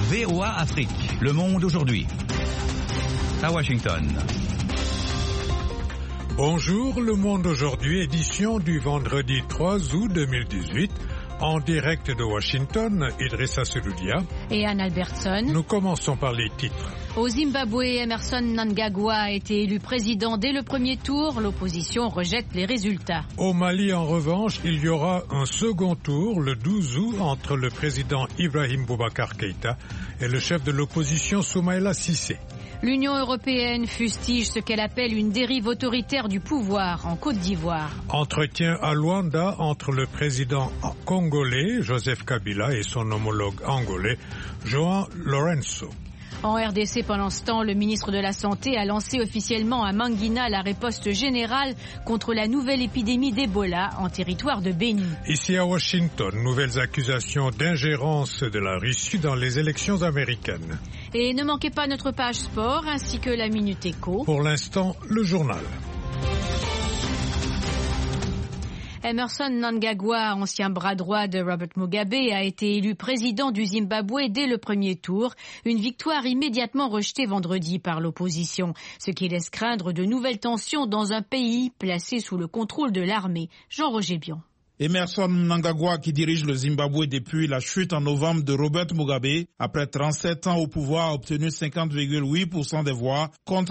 VOA Afrique, le monde aujourd'hui. À Washington. Bonjour, le monde aujourd'hui, édition du vendredi 3 août 2018. En direct de Washington, Idrissa Seloudia et Anne Albertson. Nous commençons par les titres. Au Zimbabwe, Emmerson Mnangagwa a été élu président dès le premier tour. L'opposition rejette les résultats. Au Mali, en revanche, il y aura un second tour le 12 août entre le président Ibrahim Boubacar Keïta et le chef de l'opposition Soumaïla Cissé. L'Union européenne fustige ce qu'elle appelle une dérive autoritaire du pouvoir en Côte d'Ivoire. Entretien à Luanda entre le président congolais Joseph Kabila et son homologue angolais João Lourenço. En RDC, pendant ce temps, le ministre de la Santé a lancé officiellement à Mangina la riposte générale contre la nouvelle épidémie d'Ebola en territoire de Béni. Ici à Washington, nouvelles accusations d'ingérence de la Russie dans les élections américaines. Et ne manquez pas notre page sport ainsi que la Minute Éco. Pour l'instant, le journal. Emmerson Mnangagwa, ancien bras droit de Robert Mugabe, a été élu président du Zimbabwe dès le premier tour. Une victoire immédiatement rejetée vendredi par l'opposition, ce qui laisse craindre de nouvelles tensions dans un pays placé sous le contrôle de l'armée. Jean-Roger Bion. Emmerson Mnangagwa, qui dirige le Zimbabwe depuis la chute en novembre de Robert Mugabe, après 37 ans au pouvoir, a obtenu 50,8% des voix contre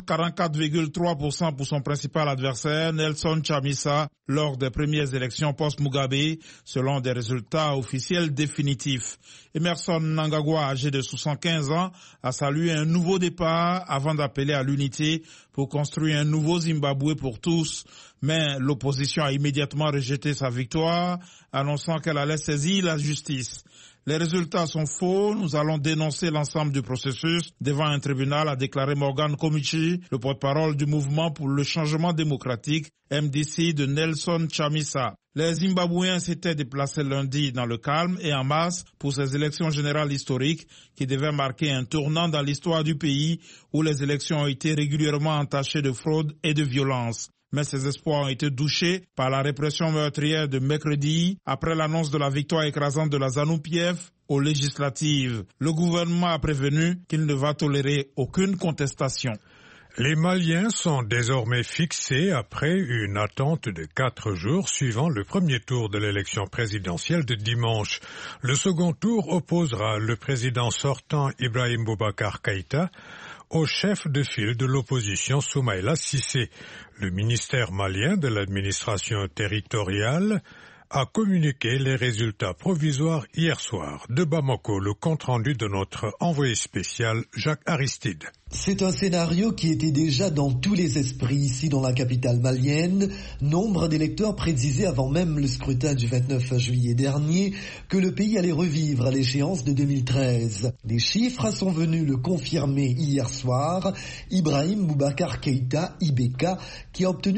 44,3% pour son principal adversaire, Nelson Chamisa, lors des premières élections post-Mugabe, selon des résultats officiels définitifs. Emmerson Mnangagwa, âgé de 75 ans, a salué un nouveau départ avant d'appeler à l'unité pour construire un nouveau Zimbabwe pour tous. Mais l'opposition a immédiatement rejeté sa victoire, annonçant qu'elle allait saisir la justice. Les résultats sont faux, nous allons dénoncer l'ensemble du processus devant un tribunal, a déclaré Morgan Komichi, le porte-parole du mouvement pour le changement démocratique, MDC de Nelson Chamisa. Les Zimbabwéens s'étaient déplacés lundi dans le calme et en masse pour ces élections générales historiques qui devaient marquer un tournant dans l'histoire du pays où les élections ont été régulièrement entachées de fraude et de violence. Mais ces espoirs ont été douchés par la répression meurtrière de mercredi après l'annonce de la victoire écrasante de la ZANU-PF aux législatives. Le gouvernement a prévenu qu'il ne va tolérer aucune contestation. Les Maliens sont désormais fixés après une attente de 4 jours suivant le premier tour de l'élection présidentielle de dimanche. Le second tour opposera le président sortant Ibrahim Boubacar Keïta au chef de file de l'opposition Soumaïla Cissé. Le ministère malien de l'administration territoriale a communiqué les résultats provisoires hier soir. De Bamako, le compte-rendu de notre envoyé spécial Jacques Aristide. C'est un scénario qui était déjà dans tous les esprits ici dans la capitale malienne. Nombre d'électeurs prédisaient avant même le scrutin du 29 juillet dernier que le pays allait revivre à l'échéance de 2013. Les chiffres sont venus le confirmer hier soir. Ibrahim Boubacar Keïta, IBK, qui a obtenu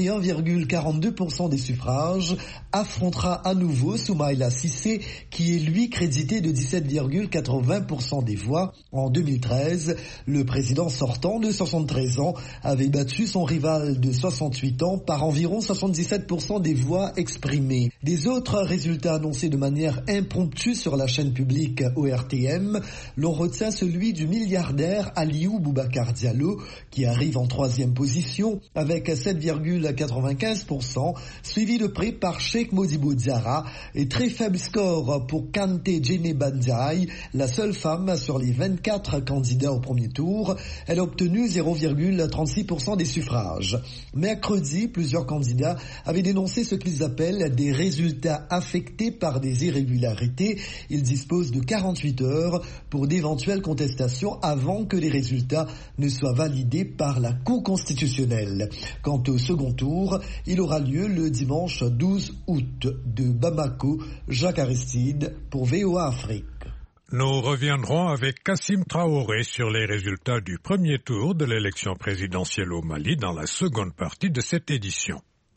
41,42% des suffrages, affrontera à nouveau Soumaïla Cissé, qui est lui crédité de 17,80% des voix. En 2013, le président sortant de 73 ans avait battu son rival de 68 ans par environ 77% des voix exprimées. Des autres résultats annoncés de manière impromptue sur la chaîne publique ORTM, l'on retient celui du milliardaire Aliou Boubacar Diallo, qui arrive en 3e position avec 7,95%, suivi de près par Cheikh Modibo Diarra et très faible score pour Kante Djene Bandiaï, la seule femme sur les 24 candidats au premier tour. Elle a obtenu 0,36% des suffrages. Mercredi, plusieurs candidats avaient dénoncé ce qu'ils appellent des résultats affectés par des irrégularités. Ils disposent de 48 heures pour d'éventuelles contestations avant que les résultats ne soient validés par la Cour constitutionnelle. Quant au second tour, il aura lieu le dimanche 12 août. De Bamako, Jacques Aristide pour VOA Afrique. Nous reviendrons avec Kassim Traoré sur les résultats du premier tour de l'élection présidentielle au Mali dans la seconde partie de cette édition.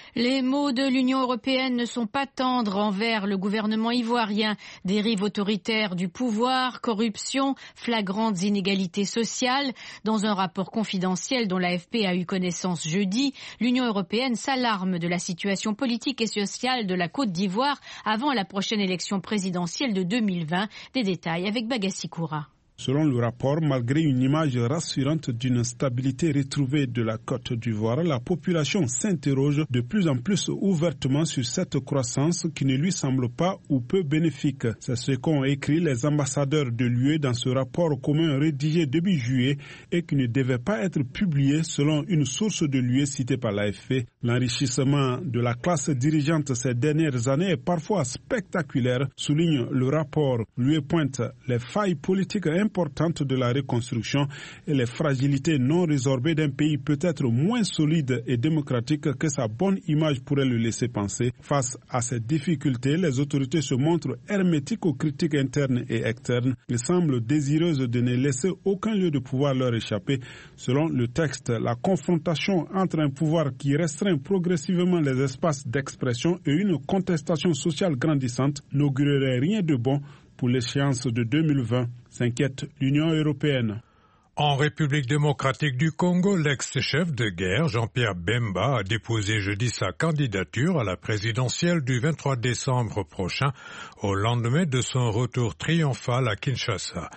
Les mots de l'Union européenne ne sont pas tendres envers le gouvernement ivoirien. Dérive autoritaire du pouvoir, corruption, flagrantes inégalités sociales. Dans un rapport confidentiel dont l'AFP a eu connaissance jeudi, l'Union européenne s'alarme de la situation politique et sociale de la Côte d'Ivoire avant la prochaine élection présidentielle de 2020. Des détails avec Bagassi Koura. Selon le rapport, malgré une image rassurante d'une stabilité retrouvée de la Côte d'Ivoire, la population s'interroge de plus en plus ouvertement sur cette croissance qui ne lui semble pas ou peu bénéfique. C'est ce qu'ont écrit les ambassadeurs de l'UE dans ce rapport commun rédigé début juillet et qui ne devait pas être publié selon une source de l'UE citée par l'AFP. L'enrichissement de la classe dirigeante ces dernières années est parfois spectaculaire, souligne le rapport. L'UE pointe les failles politiques importante de la reconstruction et les fragilités non résorbées d'un pays peut-être moins solide et démocratique que sa bonne image pourrait le laisser penser. Face à ces difficultés, les autorités se montrent hermétiques aux critiques internes et externes. Elles semblent désireuses de ne laisser aucun lieu de pouvoir leur échapper. Selon le texte, la confrontation entre un pouvoir qui restreint progressivement les espaces d'expression et une contestation sociale grandissante n'augurerait rien de bon pour l'échéance de 2020, s'inquiète l'Union européenne. En République démocratique du Congo, l'ex-chef de guerre Jean-Pierre Bemba a déposé jeudi sa candidature à la présidentielle du 23 décembre prochain, au lendemain de son retour triomphal à Kinshasa.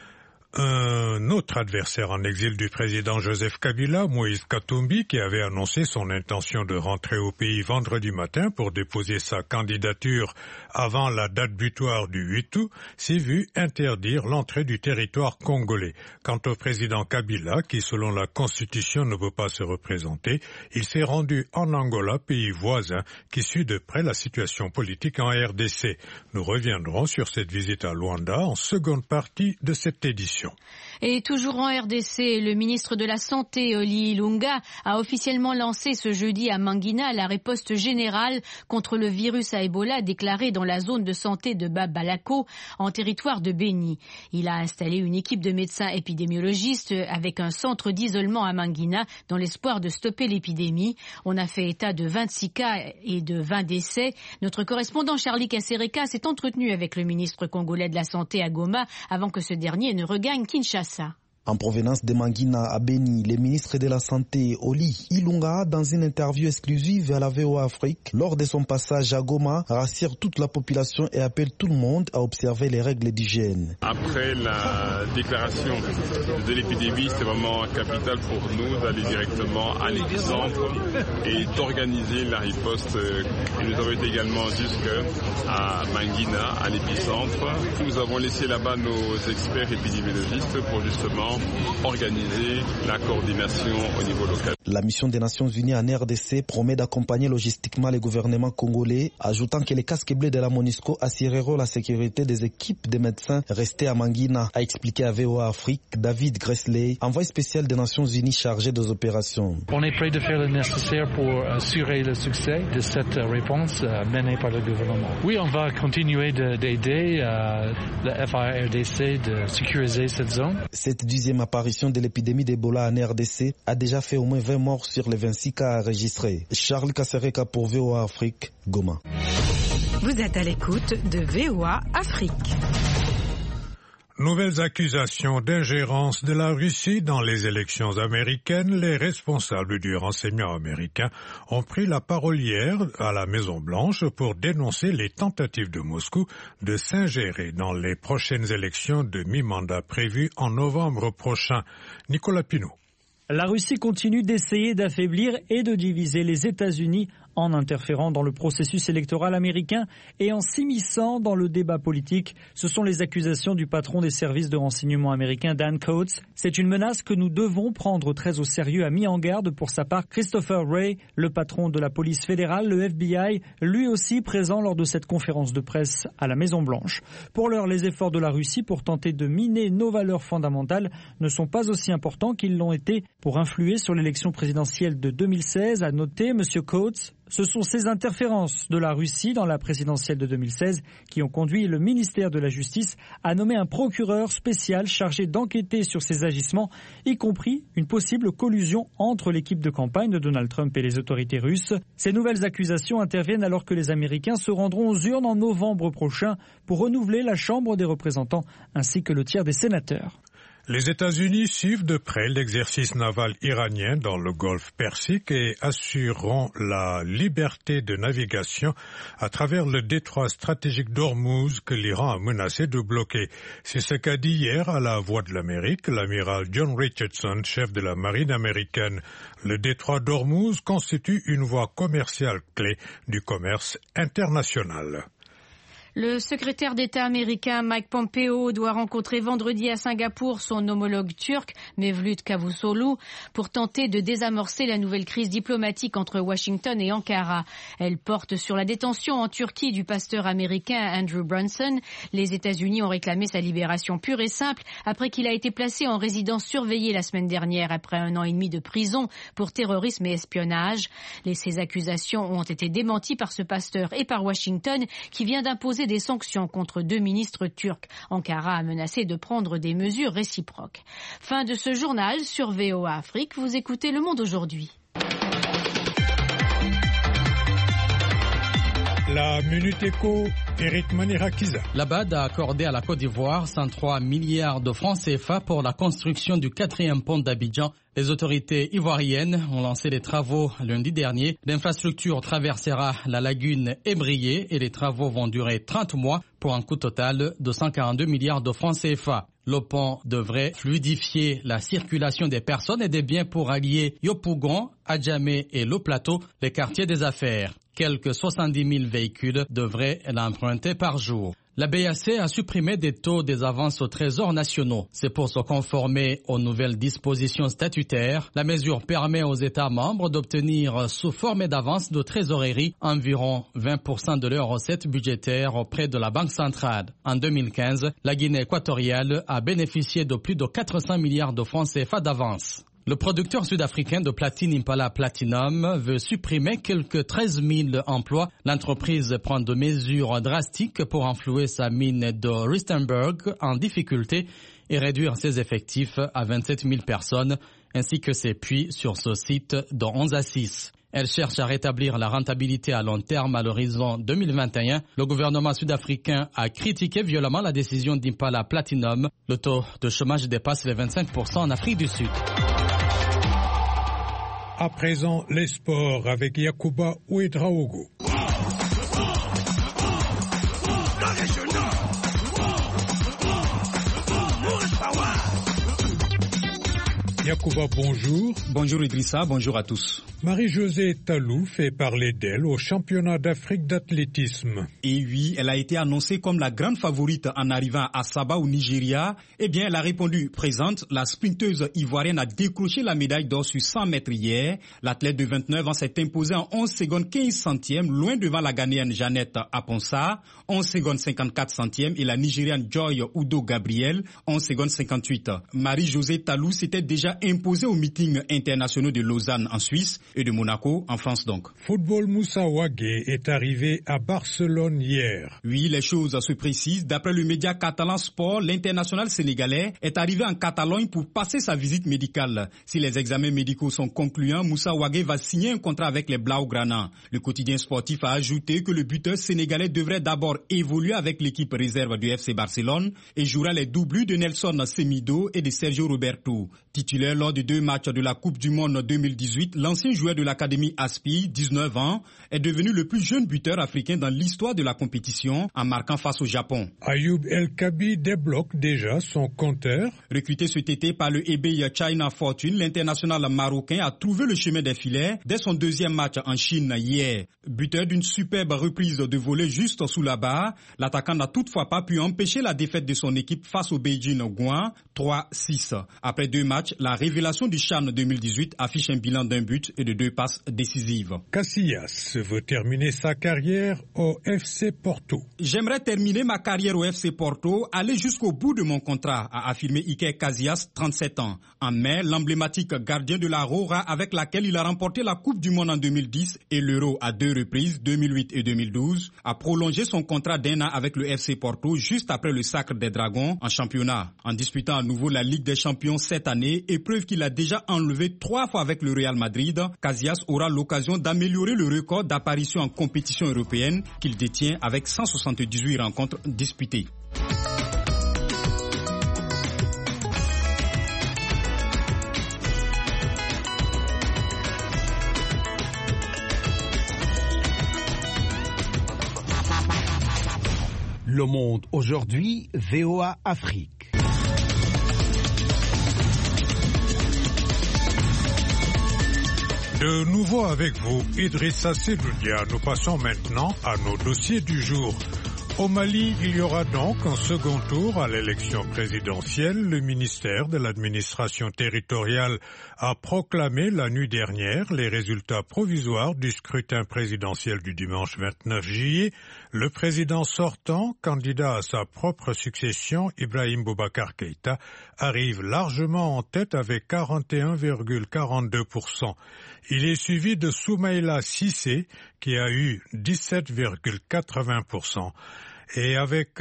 Un autre adversaire en exil du président Joseph Kabila, Moïse Katumbi, qui avait annoncé son intention de rentrer au pays vendredi matin pour déposer sa candidature avant la date butoir du 8 août, s'est vu interdire l'entrée du territoire congolais. Quant au président Kabila, qui selon la Constitution ne peut pas se représenter, il s'est rendu en Angola, pays voisin, qui suit de près la situation politique en RDC. Nous reviendrons sur cette visite à Luanda en seconde partie de cette édition. Et toujours en RDC, le ministre de la Santé, Oli Ilunga, a officiellement lancé ce jeudi à Mangina la riposte générale contre le virus à Ebola déclaré dans la zone de santé de Babalako, en territoire de Béni. Il a installé une équipe de médecins épidémiologistes avec un centre d'isolement à Mangina dans l'espoir de stopper l'épidémie. On a fait état de 26 cas et de 20 décès. Notre correspondant Charlie Kasereka s'est entretenu avec le ministre congolais de la Santé à Goma avant que ce dernier ne regagne Kinshasa. En provenance de Mangina à Béni, le ministre de la Santé, Oli Ilunga, dans une interview exclusive à la VOA Afrique, lors de son passage à Goma, rassure toute la population et appelle tout le monde à observer les règles d'hygiène. Après la déclaration de l'épidémie, c'est vraiment capital pour nous d'aller directement à l'épicentre et d'organiser la riposte. Et nous avons été également jusqu'à Mangina, à l'épicentre. Nous avons laissé là-bas nos experts épidémiologistes pour justement organiser la coordination au niveau local. La mission des Nations Unies en RDC promet d'accompagner logistiquement les gouvernements congolais, ajoutant que les casques bleus de la MONUSCO assureront la sécurité des équipes de médecins restés à Mangina, a expliqué à VOA Afrique David Gressley, envoyé spécial des Nations Unies chargé des opérations. On est prêt de faire le nécessaire pour assurer le succès de cette réponse menée par le gouvernement. Oui, on va continuer d'aider la FARDC de sécuriser cette zone. Cette 10e apparition de l'épidémie d'Ebola en RDC a déjà fait au moins 20 morts sur les 26 cas enregistrés. Charles Kasereka pour VOA Afrique, Goma. Vous êtes à l'écoute de VOA Afrique. Nouvelles accusations d'ingérence de la Russie dans les élections américaines. Les responsables du renseignement américain ont pris la parole hier à la Maison-Blanche pour dénoncer les tentatives de Moscou de s'ingérer dans les prochaines élections de mi-mandat prévues en novembre prochain. Nicolas Pinault. La Russie continue d'essayer d'affaiblir et de diviser les États-Unis en interférant dans le processus électoral américain et en s'immisçant dans le débat politique. Ce sont les accusations du patron des services de renseignement américains, Dan Coats. C'est une menace que nous devons prendre très au sérieux, a mis en garde pour sa part Christopher Wray, le patron de la police fédérale, le FBI, lui aussi présent lors de cette conférence de presse à la Maison-Blanche. Pour l'heure, les efforts de la Russie pour tenter de miner nos valeurs fondamentales ne sont pas aussi importants qu'ils l'ont été pour influer sur l'élection présidentielle de 2016, a noté M. Coats. Ce sont ces interférences de la Russie dans la présidentielle de 2016 qui ont conduit le ministère de la Justice à nommer un procureur spécial chargé d'enquêter sur ces agissements, y compris une possible collusion entre l'équipe de campagne de Donald Trump et les autorités russes. Ces nouvelles accusations interviennent alors que les Américains se rendront aux urnes en novembre prochain pour renouveler la Chambre des représentants ainsi que le tiers des sénateurs. Les États-Unis suivent de près l'exercice naval iranien dans le golfe Persique et assureront la liberté de navigation à travers le détroit stratégique d'Ormuz que l'Iran a menacé de bloquer. C'est ce qu'a dit hier à la Voix de l'Amérique l'amiral John Richardson, chef de la marine américaine. Le détroit d'Ormuz constitue une voie commerciale clé du commerce international. Le secrétaire d'État américain Mike Pompeo doit rencontrer vendredi à Singapour son homologue turc Mevlut Cavusoglu pour tenter de désamorcer la nouvelle crise diplomatique entre Washington et Ankara. Elle porte sur la détention en Turquie du pasteur américain Andrew Brunson. Les États-Unis ont réclamé sa libération pure et simple après qu'il a été placé en résidence surveillée la semaine dernière après 1 an et demi de prison pour terrorisme et espionnage. Ces accusations ont été démenties par ce pasteur et par Washington qui vient d'imposer des sanctions contre 2 ministres turcs. Ankara a menacé de prendre des mesures réciproques. Fin de ce journal sur VOA Afrique. Vous écoutez Le Monde aujourd'hui. La Minute Éco, Eric Manirakiza. La BAD a accordé à la Côte d'Ivoire 103 milliards de francs CFA pour la construction du 4e pont d'Abidjan. Les autorités ivoiriennes ont lancé les travaux lundi dernier. L'infrastructure traversera la lagune ébriée et les travaux vont durer 30 mois pour un coût total de 142 milliards de francs CFA. Le pont devrait fluidifier la circulation des personnes et des biens pour allier Yopougon, Adjamé et Le Plateau, les quartiers des affaires. Quelques 70 000 véhicules devraient l'emprunter par jour. La BAC a supprimé des taux des avances au Trésor nationaux. C'est pour se conformer aux nouvelles dispositions statutaires. La mesure permet aux États membres d'obtenir sous forme d'avance de trésorerie environ 20% de leurs recettes budgétaires auprès de la Banque centrale. En 2015, la Guinée équatoriale a bénéficié de plus de 400 milliards de francs CFA d'avance. Le producteur sud-africain de platine Impala Platinum veut supprimer quelques 13 000 emplois. L'entreprise prend de mesures drastiques pour enflouer sa mine de Rustenburg en difficulté et réduire ses effectifs à 27 000 personnes, ainsi que ses puits sur ce site de 11 à 6. Elle cherche à rétablir la rentabilité à long terme à l'horizon 2021. Le gouvernement sud-africain a critiqué violemment la décision d'Impala Platinum. Le taux de chômage dépasse les 25% en Afrique du Sud. À présent, les sports avec Yacouba Ouedraogo. Yacouba, bonjour. Bonjour Idrissa, bonjour à tous. Marie-Josée Talou fait parler d'elle au championnat d'Afrique d'athlétisme. Et oui, elle a été annoncée comme la grande favorite en arrivant à Saba au Nigeria. Eh bien, elle a répondu présente. La sprinteuse ivoirienne a décroché la médaille d'or sur 100 mètres hier. L'athlète de 29 ans s'est imposée en 11 secondes 15 centièmes, loin devant la Ghanéenne Jeannette Aponsa, 11 secondes 54 centièmes, et la Nigériane Joy Udo Gabriel, 11 secondes 58. Marie-Josée Talou s'était déjà imposée au meeting international de Lausanne en Suisse et de Monaco en France donc. Football Moussa Wagué est arrivé à Barcelone hier. Oui, les choses se précisent. D'après le média catalan Sport, l'international sénégalais est arrivé en Catalogne pour passer sa visite médicale. Si les examens médicaux sont concluants, Moussa Wagué va signer un contrat avec les Blaugrana. Le quotidien sportif a ajouté que le buteur sénégalais devrait d'abord évoluer avec l'équipe réserve du FC Barcelone et jouera les doublures de Nelson Semedo et de Sergio Roberto. Titulaire lors des 2 matchs de la Coupe du Monde 2018, l'ancien joueur de l'Académie Aspi, 19 ans, est devenu le plus jeune buteur africain dans l'histoire de la compétition en marquant face au Japon. Ayoub El Kabi débloque déjà son compteur. Recruté cet été par le eBay China Fortune, l'international marocain a trouvé le chemin des filets dès son 2e match en Chine hier. Buteur d'une superbe reprise de volée juste sous la barre, l'attaquant n'a toutefois pas pu empêcher la défaite de son équipe face au Beijing Guan 3-6. Après 2 matchs, la La révélation du CHAN 2018 affiche un bilan d'un but et de 2 passes décisives. Casillas veut terminer sa carrière au FC Porto. J'aimerais terminer ma carrière au FC Porto, aller jusqu'au bout de mon contrat, a affirmé Iker Casillas, 37 ans. En mai, l'emblématique gardien de la Roja avec laquelle il a remporté la Coupe du Monde en 2010 et l'Euro à 2 reprises, 2008 et 2012, a prolongé son contrat d'1 an avec le FC Porto juste après le sacre des Dragons en championnat. En disputant à nouveau la Ligue des Champions cette année, épreuve qu'il a déjà enlevée 3 fois avec le Real Madrid, Casillas aura l'occasion d'améliorer le record d'apparition en compétition européenne qu'il détient avec 178 rencontres disputées. Le Monde aujourd'hui, VOA Afrique. De nouveau avec vous, Idrissa Seloudia. Nous passons maintenant à nos dossiers du jour. Au Mali, il y aura donc un second tour à l'élection présidentielle. Le ministère de l'administration territoriale a proclamé la nuit dernière les résultats provisoires du scrutin présidentiel du dimanche 29 juillet. Le président sortant, candidat à sa propre succession, Ibrahim Boubacar Keïta, arrive largement en tête avec 41,42%. Il est suivi de Soumaïla Cissé qui a eu 17,80%. Et avec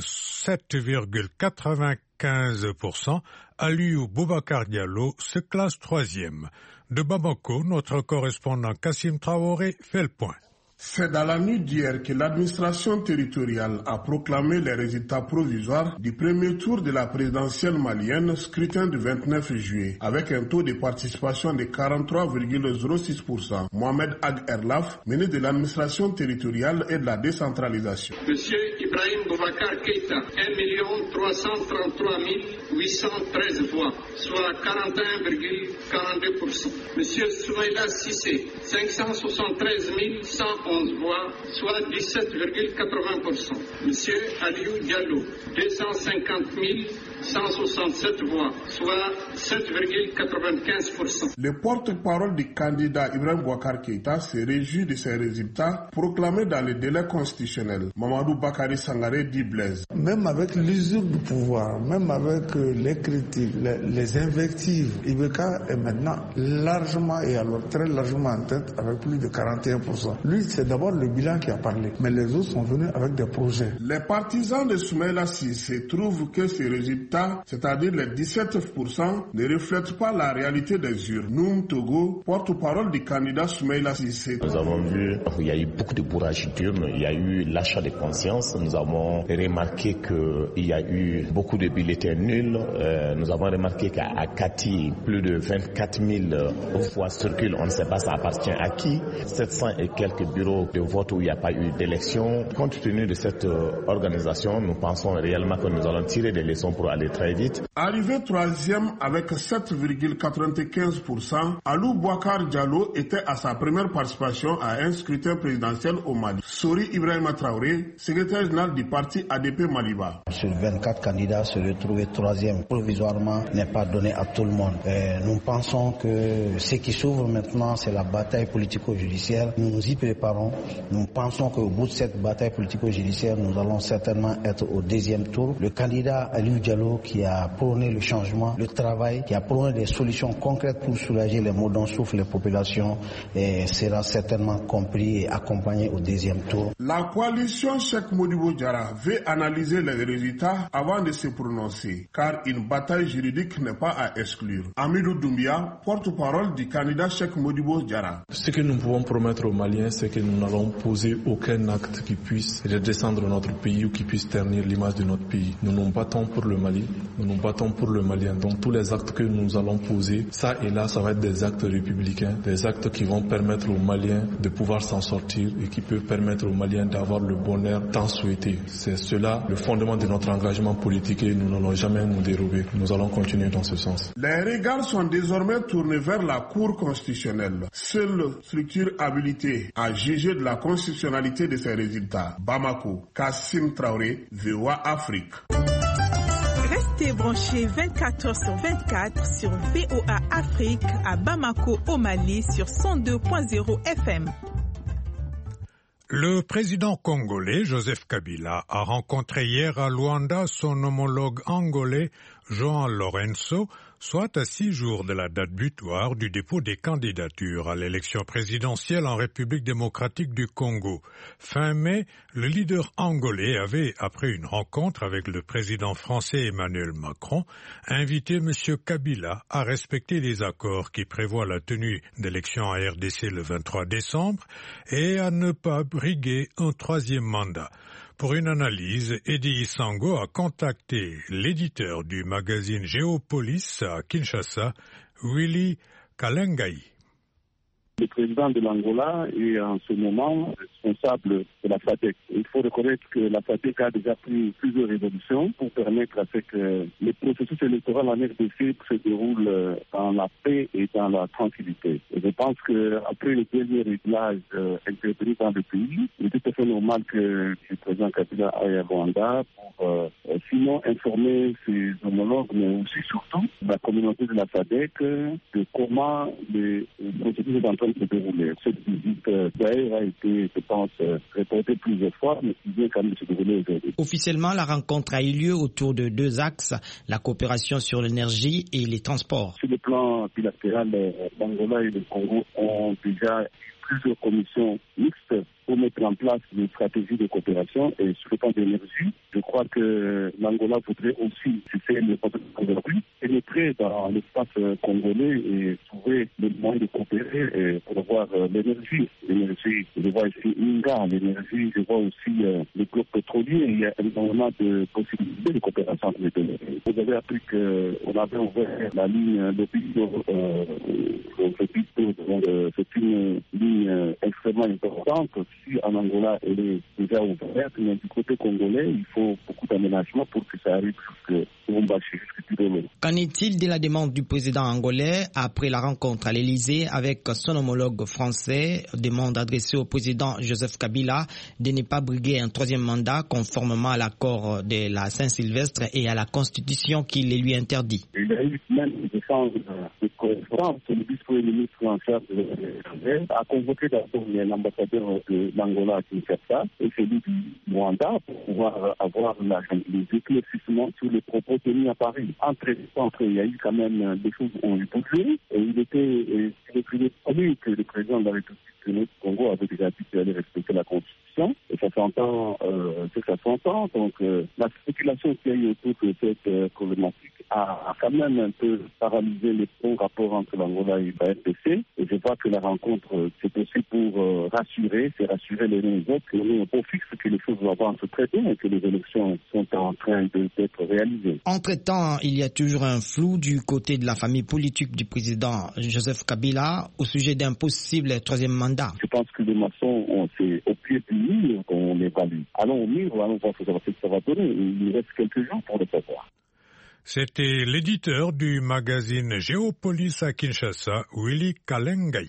7,95%, Aliou Boubacar Diallo se classe 3e. De Bamako, notre correspondant Kassim Traoré fait le point. C'est dans la nuit d'hier que l'administration territoriale a proclamé les résultats provisoires du premier tour de la présidentielle malienne, scrutin du 29 juillet, avec un taux de participation de 43,06%. Mohamed Ag Erlaf, ministre de l'administration territoriale et de la décentralisation. Monsieur Ibrahim Boubacar Keïta, 1 333 813 voix, soit 41,42%. Monsieur Soumaïla Cissé, 573 111 voix, soit 17,80%. Monsieur Aliou Diallo, 250 167 voix, soit 7,95%. Le porte-parole du candidat Ibrahim Boubacar Keïta se réjouit de ces résultats proclamés dans le délai constitutionnel. Mamadou Bakary Sangaré dit Blaise. Même avec l'usure du pouvoir, même avec les critiques, les invectives, Ibeka est maintenant largement et alors très largement en tête avec plus de 41%. Lui, c'est d'abord le bilan qui a parlé, mais les autres sont venus avec des projets. Les partisans de Soumaïla Cissé trouvent que ces résultats, c'est-à-dire les 17%, ne reflètent pas la réalité des urnes. Noum Togo, porte-parole du candidat Soumaïla Cissé. Nous avons vu qu'il y a eu beaucoup de bourrage d'urnes, il y a eu l'achat de conscience, nous avons remarqué qu'il y a eu beaucoup de bulletins nuls, nous avons remarqué qu'à Kati, plus de 24 000 voix circulent, on ne sait pas ça appartient à qui, 700 et quelques bureaux de vote où il n'y a pas eu d'élection. Compte tenu de cette organisation, nous pensons réellement que nous allons tirer des leçons pour aller très vite. Arrivé 3e avec 7,95%, Aliou Boubacar Diallo était à sa première participation à un scrutin présidentiel au Mali. Sori Ibrahima Traoré, secrétaire général du parti ADP Maliba. Sur 24 candidats, se retrouver 3e provisoirement n'est pas donné à tout le monde. Nous pensons que ce qui s'ouvre maintenant, c'est la bataille politico-judiciaire. Nous nous y préparons. Nous pensons qu'au bout de cette bataille politico-judiciaire, nous allons certainement être au 2e tour. Le candidat Aliou Diallo, qui a prôné le changement, le travail, qui a prôné des solutions concrètes pour soulager les maux dont souffrent les populations, sera certainement compris et accompagné au 2e tour. La coalition Cheikh Modibo Diarra veut analyser les résultats avant de se prononcer, car une bataille juridique n'est pas à exclure. Amidou Doumbia, porte-parole du candidat Cheikh Modibo Diarra. Ce que nous pouvons promettre aux Maliens, c'est que nous n'allons poser aucun acte qui puisse redescendre notre pays ou qui puisse ternir l'image de notre pays. Nous nous battons pour le Mali, nous nous battons pour le Malien. Donc tous les actes que nous allons poser, ça et là, ça va être des actes républicains, des actes qui vont permettre aux Maliens de pouvoir s'en sortir et qui peuvent permettre aux Maliens d'avoir le bonheur tant souhaité. C'est cela le fondement de notre engagement politique et nous n'allons jamais nous dérober. Nous allons continuer dans ce sens. Les regards sont désormais tournés vers la Cour constitutionnelle, seule structure habilitée à juger de la constitutionnalité de ces résultats. Bamako, Kassim Traoré, VOA Afrique. Restez branchés 24h/24 sur VOA Afrique à Bamako au Mali sur 102.0 FM. Le président congolais Joseph Kabila a rencontré hier à Luanda son homologue angolais João Lourenço, soit à 6 jours de la date butoir du dépôt des candidatures à l'élection présidentielle en République démocratique du Congo. Fin mai, le leader angolais avait, après une rencontre avec le président français Emmanuel Macron, invité M. Kabila à respecter les accords qui prévoient la tenue d'élections en RDC le 23 décembre et à ne pas briguer un troisième mandat. Pour une analyse, Eddie Isango a contacté l'éditeur du magazine Géopolis à Kinshasa, Willy Kalengai. Le président de l'Angola est en ce moment responsable de la SADC. Il faut reconnaître que la SADC a déjà pris plusieurs résolutions pour permettre à ce que le processus électoral en RDC se déroule dans la paix et dans la tranquillité. Et je pense qu'après le dernier réglage intervenu dans le pays, il est tout à fait normal que le président Kabila aille à Rwanda pour sinon informer ses homologues, mais aussi surtout la communauté de la SADC de comment le processus est en train de se dérouler. Cette visite d'ailleurs a été, je pense, reportée plusieurs fois, mais qui vient quand même se dérouler aujourd'hui. Officiellement, la rencontre a eu lieu autour de 2 axes, la coopération sur l'énergie et les transports. Sur le plan bilatéral, l'Angola et le Congo ont déjà plusieurs commissions mixtes pour mettre en place une stratégie de coopération. Et sur le plan de l'énergie, je crois que l'Angola voudrait aussi, si c'est le contexte aujourd'hui, pénétrer dans l'espace congolais et trouver les moyens de coopérer pour avoir l'énergie. L'énergie, je vois ici Inga, l'énergie, je vois aussi les blocs pétroliers. Il y a énormément de possibilités de coopération entre les deux. Vous avez appris qu'on avait ouvert la ligne de Pisto, c'est une ligne extrêmement importante. Si en Angola elle est déjà ouverte, mais du côté congolais, il faut beaucoup d'aménagements pour que ça arrive jusque Lubumbashi, jusque Tirolo. Qu'en est-il de la demande du président angolais après la rencontre à l'Élysée avec son homologue français, demande adressée au président Joseph Kabila de ne pas briguer un troisième mandat conformément à l'accord de la Saint-Sylvestre et à la Constitution qui les lui interdit? Il y a eu même des échanges de conférence. Le vice-premier ministre en charge de l'étranger a convoqué d'abord l'ambassadeur de l'Angola à Kinshasa et celui du Rwanda pour pouvoir avoir les éclaircissements sur les propos tenus à Paris. Entre-temps, il y a eu quand même des choses qui ont eu bougé et il était connu que le président de la République du Congo avait déjà dit qu'il allait respecter la Constitution et ça s'entend. Donc la spéculation qu'il y a eu autour de cette problématique a quand même un peu paralysé les bons rapports entre l'Angola et la RDC. Et je vois que la rencontre, c'est aussi pour rassurer les uns et les autres, qu'on est au fixe que les choses vont avancent très bien et que les élections sont en train d'être réalisées. Entre-temps, il y a toujours un flou du côté de la famille politique du président Joseph Kabila au sujet d'un possible troisième mandat. Je pense que les maçons, c'est au pied du mur qu'on évalue. Allons au mur, allons voir ce que ça va donner. Il reste quelques jours pour le savoir. C'était l'éditeur du magazine Géopolis à Kinshasa, Willy Kalengai.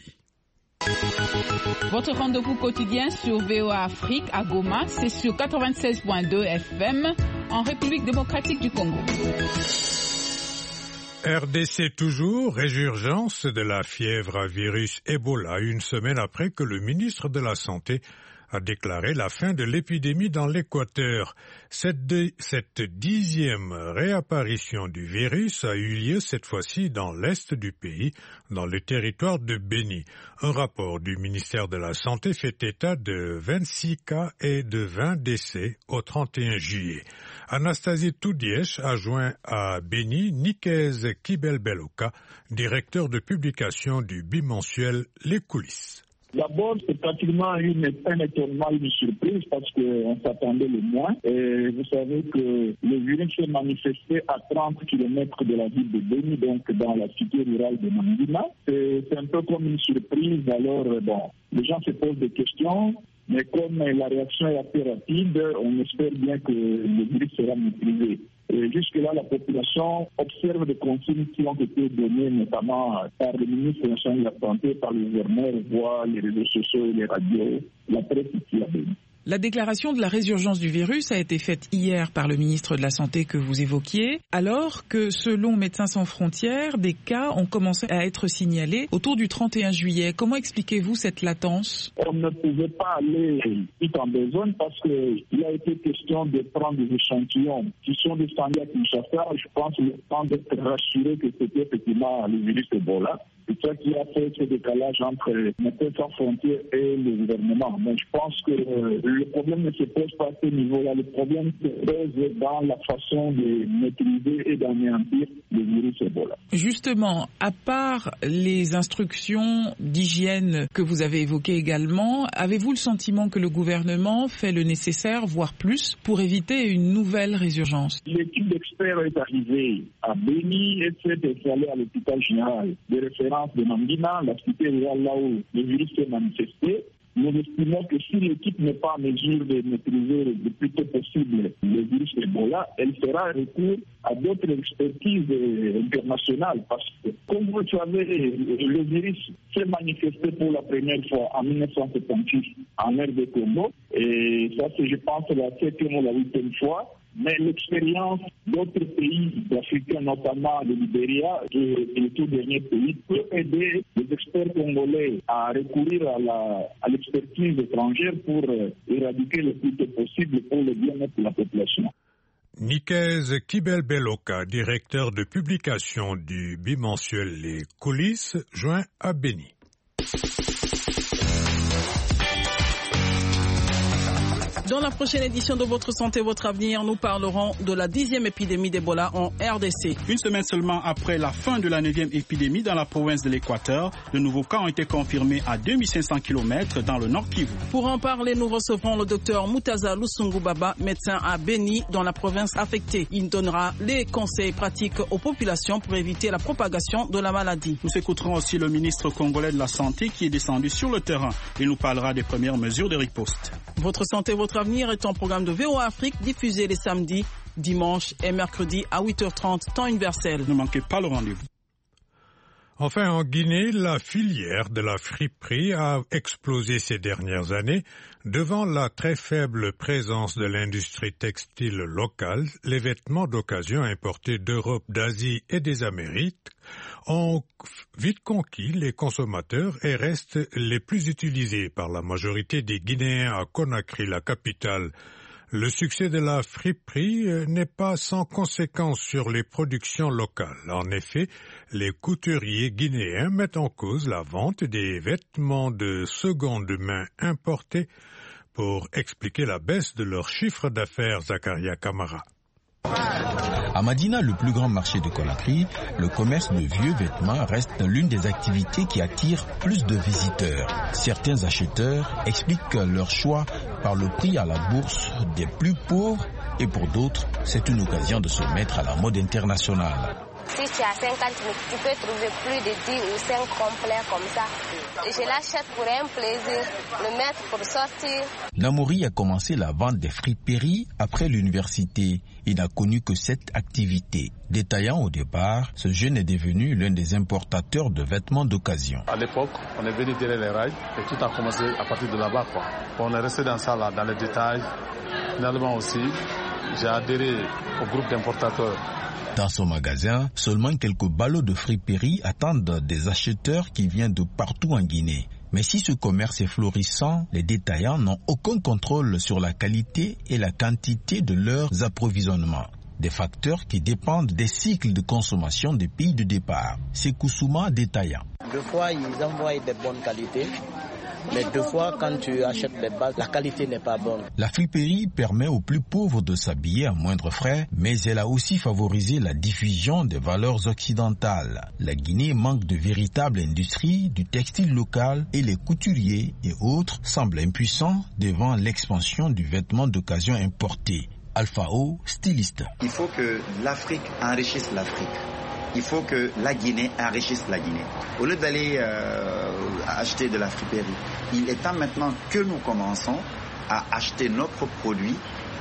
Votre rendez-vous quotidien sur VOA Afrique à Goma, c'est sur 96.2 FM en République démocratique du Congo. RDC toujours, résurgence de la fièvre à virus Ebola, une semaine après que le ministre de la Santé a déclaré la fin de l'épidémie dans l'Équateur. Cette 10e réapparition du virus a eu lieu cette fois-ci dans l'est du pays, dans le territoire de Beni. Un rapport du ministère de la Santé fait état de 26 cas et de 20 décès au 31 juillet. Anastasie Toudièche a joint à Beni Nikez Kibelbeloka, directeur de publication du bimensuel Les Coulisses. D'abord, c'est pratiquement un étonnement, une surprise parce qu'on s'attendait le moins. Et vous savez que le virus s'est manifesté à 30 km de la ville de Beni, donc dans la cité rurale de Mangina. C'est un peu comme une surprise. Alors, les gens se posent des questions. Mais comme la réaction est assez rapide, on espère bien que le virus sera maîtrisé. Et jusque-là, la population observe des consignes qui ont été données notamment par le ministre de la Santé, par le gouverneur, voire les réseaux sociaux et les radios, la presse ici à Beni. La déclaration de la résurgence du virus a été faite hier par le ministre de la Santé que vous évoquiez, alors que selon Médecins sans frontières, des cas ont commencé à être signalés autour du 31 juillet. Comment expliquez-vous cette latence? On ne pouvait pas aller vite en besogne parce qu'il a été question de prendre des échantillons qui sont descendus à Kinshasa. Je pense le temps d'être rassuré que c'était effectivement le virus Ebola. C'est ça qui a fait ce décalage entre Médecins sans frontières et le gouvernement. Mais je pense que le problème ne se pose pas à ce niveau-là. Le problème se pose dans la façon de maîtriser et d'anéantir le virus Ebola. Justement, à part les instructions d'hygiène que vous avez évoquées également, avez-vous le sentiment que le gouvernement fait le nécessaire, voire plus, pour éviter une nouvelle résurgence? L'équipe d'experts est arrivée à Béni et s'est installée à l'hôpital général de référence de Mangina, la cité rurale là où le virus s'est manifesté. Nous estimons que si l'équipe n'est pas en mesure de maîtriser le plus tôt possible le virus Ebola, elle fera recours à d'autres expertises internationales. Parce que, comme vous le savez, le virus s'est manifesté pour la première fois en 1978 en RD Congo. Et ça, c'est, je pense, la 7e ou la 8e fois. Mais l'expérience d'autres pays africains, notamment le Libéria et le tout dernier pays, peut aider les experts congolais à recourir à l'expertise étrangère pour éradiquer le plus tôt possible pour le bien-être de la population. Nikez Kibel-Beloka, directeur de publication du bimensuel Les Coulisses, joint à Béni. Dans la prochaine édition de Votre Santé, Votre Avenir, nous parlerons de la 10e épidémie d'Ebola en RDC. Une semaine seulement après la fin de la 9e épidémie dans la province de l'Équateur, de nouveaux cas ont été confirmés à 2500 km dans le Nord Kivu. Pour en parler, nous recevrons le docteur Moutaza Lusungubaba, médecin à Béni, dans la province affectée. Il donnera les conseils pratiques aux populations pour éviter la propagation de la maladie. Nous écouterons aussi le ministre congolais de la Santé qui est descendu sur le terrain. Il nous parlera des premières mesures de riposte. Votre Santé, Votre Avenir est un programme de VOA Afrique diffusé les samedis, dimanches et mercredis à 8h30, temps universel. Ne manquez pas le rendez-vous. Enfin, en Guinée, la filière de la friperie a explosé ces dernières années. Devant la très faible présence de l'industrie textile locale, les vêtements d'occasion importés d'Europe, d'Asie et des Amériques ont vite conquis les consommateurs et restent les plus utilisés par la majorité des Guinéens à Conakry, la capitale. Le succès de la friperie n'est pas sans conséquence sur les productions locales. En effet, les couturiers guinéens mettent en cause la vente des vêtements de seconde main importés pour expliquer la baisse de leur chiffre d'affaires, Zakaria Kamara. À Madina, le plus grand marché de Conakry, le commerce de vieux vêtements reste l'une des activités qui attire plus de visiteurs. Certains acheteurs expliquent leur choix par le prix à la bourse des plus pauvres et pour d'autres, c'est une occasion de se mettre à la mode internationale. Si c'est à 50 000, tu peux trouver plus de 10 ou 5 complets comme ça. Je l'achète pour un plaisir, le mettre pour sortir. Namouri a commencé la vente des friperies après l'université. Il n'a connu que cette activité. Détaillant au départ, ce jeune est devenu l'un des importateurs de vêtements d'occasion. À l'époque, on est venu derrière les rails et tout a commencé à partir de là-bas. On est resté dans ça, là, dans les détails. Finalement aussi, j'ai adhéré au groupe d'importateurs. Dans son magasin, seulement quelques ballots de friperie attendent des acheteurs qui viennent de partout en Guinée. Mais si ce commerce est florissant, les détaillants n'ont aucun contrôle sur la qualité et la quantité de leurs approvisionnements. Des facteurs qui dépendent des cycles de consommation des pays de départ. C'est Koussouma détaillant. Deux fois, ils envoient de bonnes qualités. Mais deux fois, quand tu achètes les bases, la qualité n'est pas bonne. La friperie permet aux plus pauvres de s'habiller à moindre frais, mais elle a aussi favorisé la diffusion des valeurs occidentales. La Guinée manque de véritables industries, du textile local et les couturiers et autres semblent impuissants devant l'expansion du vêtement d'occasion importé. Alpha O, styliste. Il faut que l'Afrique enrichisse l'Afrique. Il faut que la Guinée enrichisse la Guinée. Au lieu d'aller acheter de la friperie, il est temps maintenant que nous commençons à acheter nos propres produits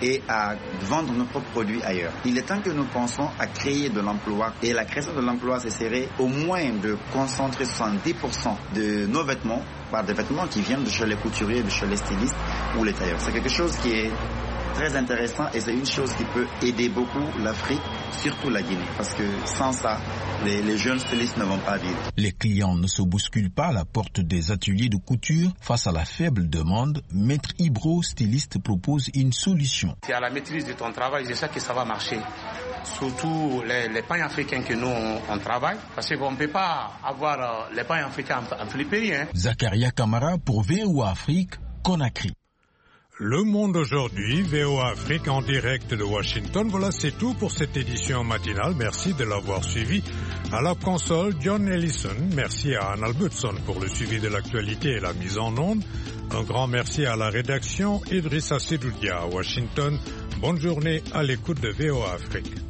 et à vendre nos propres produits ailleurs. Il est temps que nous pensions à créer de l'emploi. Et la création de l'emploi, ce serait au moins de concentrer 70% de nos vêtements par des vêtements qui viennent de chez les couturiers, de chez les stylistes ou les tailleurs. C'est quelque chose qui est très intéressant et c'est une chose qui peut aider beaucoup l'Afrique, surtout la Guinée, parce que sans ça, les jeunes stylistes ne vont pas vivre. Les clients ne se bousculent pas à la porte des ateliers de couture. Face à la faible demande, Maître Ibro, styliste, propose une solution. C'est à la maîtrise de ton travail, je sais que ça va marcher. Surtout les pains africains que nous on travaille, parce qu'on ne peut pas avoir les pains africains en flipperie. Zakaria Kamara pour VOA Afrique, Conakry. Le Monde aujourd'hui, VOA Afrique en direct de Washington. Voilà, c'est tout pour cette édition matinale. Merci de l'avoir suivi. À la console, John Ellison. Merci à Anna Albertson pour le suivi de l'actualité et la mise en onde. Un grand merci à la rédaction, Idrissa Sedoudia à Washington. Bonne journée à l'écoute de VOA Afrique.